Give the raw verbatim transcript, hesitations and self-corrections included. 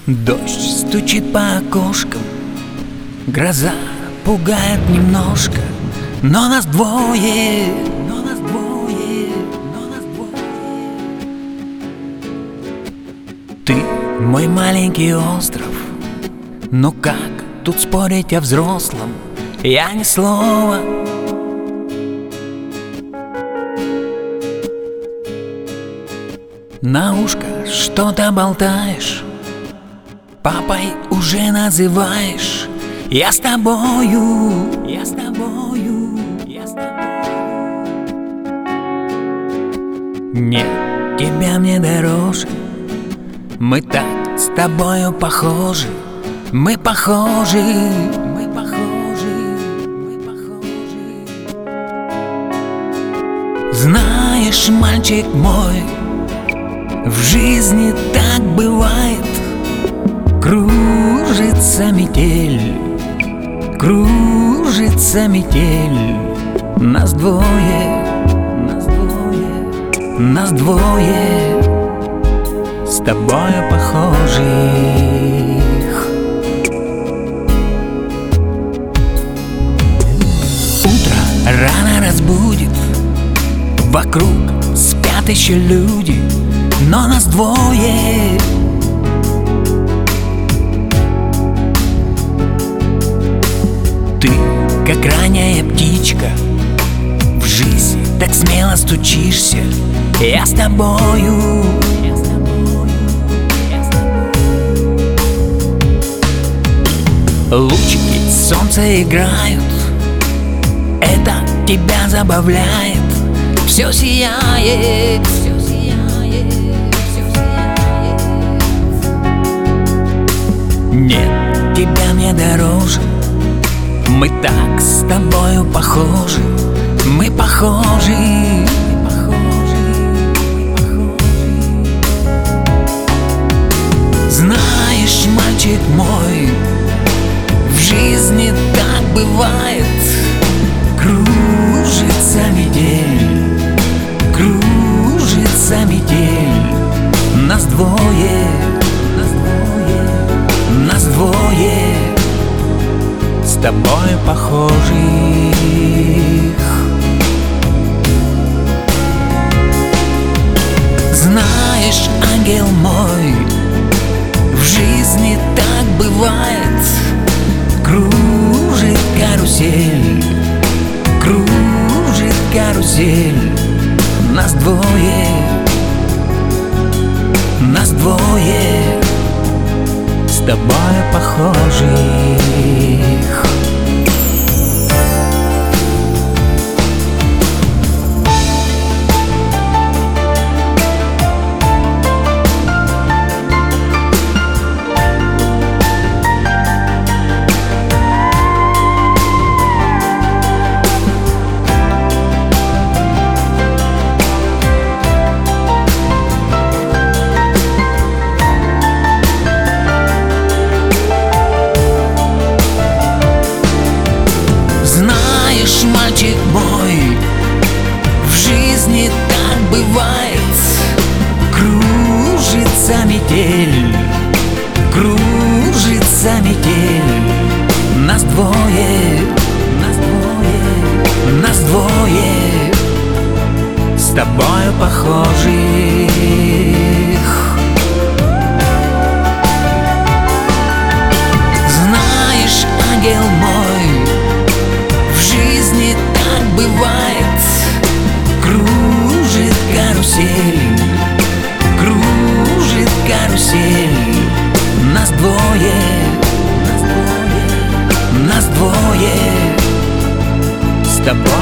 Дождь стучит по окошкам, гроза пугает немножко, но нас двое, но нас двое, но нас двое. Ты мой маленький остров, но как тут спорить о взрослом? Я ни слова. На ушко что-то болтаешь, папой уже называешь. Я с тобою, я с тобою, я с тобою. Нет, тебя мне дороже. Мы так с тобою похожи. Мы похожи, мы похожи, мы похожи. Знаешь, мальчик мой, в жизни так бывает. Кружится метель, кружится метель. Нас двое, нас двое, нас двое с тобою похожих. Утро рано разбудит, вокруг спят еще люди, но нас двое. Ты, как ранняя птичка, в жизнь так смело стучишься. Я с тобою, я с тобою, я с тобою. Лучики солнца играют, это тебя забавляет. Все сияет, все сияет, все сияет. Нет, тебя мне дороже. Мы так с тобою похожи. Мы похожи, мы похожи, мы похожи. Знаешь, мальчик мой, в жизни так бывает. Кружится метель, кружится метель. Нас двое, нас двое, нас двое с тобой похожих. Знаешь, ангел мой, в жизни так бывает. Кружит карусель, кружит карусель. Нас двое, нас двое с тобой похожих. Мальчик мой, в жизни так бывает. Кружится метель, кружится метель. Нас двое, нас двое, нас двое с тобою похожих. Знаешь, ангел мой, в жизни так бывает. Кружит карусель, кружит карусель. Нас двое, нас двое, нас двое с тобой